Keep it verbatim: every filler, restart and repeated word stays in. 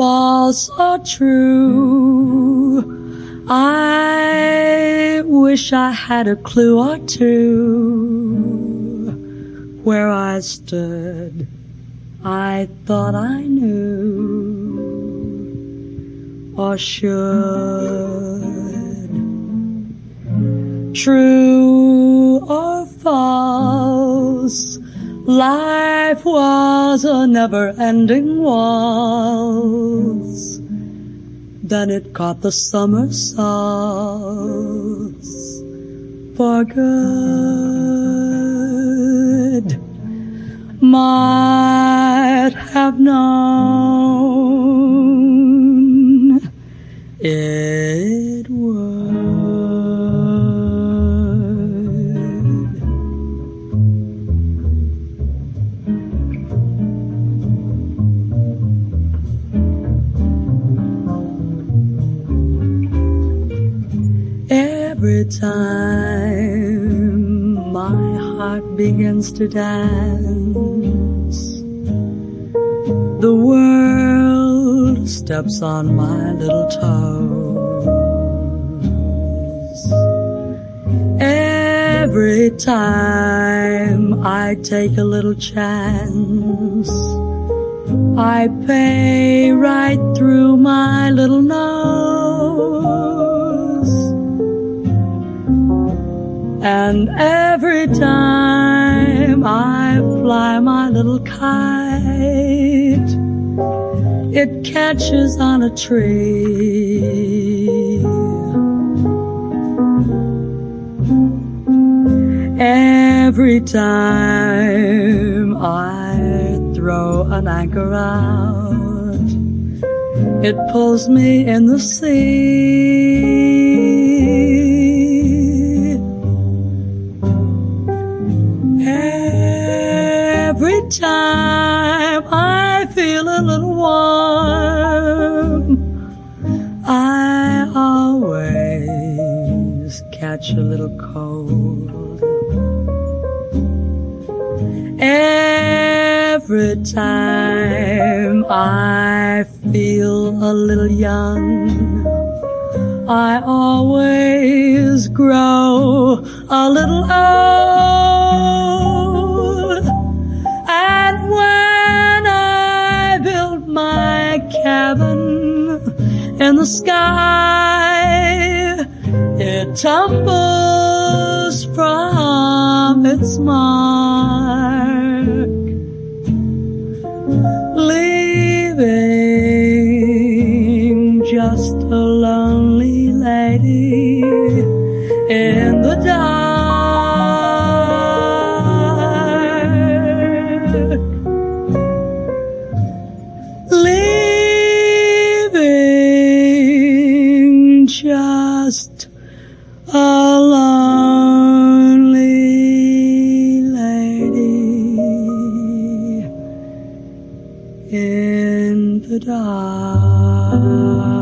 false or true. I wish I had a clue or two. Where I stood, I thought I knew, or should. True or false, life was a never-ending waltz. Then it caught the somersaults for good. Might have known it would. Every time my heart begins to dance, the world steps on my little toes. Every time I take a little chance, I pay right through my little nose. And every time I fly my little kite, it catches on a tree. Every time I throw an anchor out, it pulls me in the sea. Every time I feel a little warm, I always catch a little cold. Every time I feel a little young, I always grow a little old. And when I build my cabin in the sky, it tumbles from its mark, leaving just a lonely lady in the dark. Leaving just a lonely lady in the dark.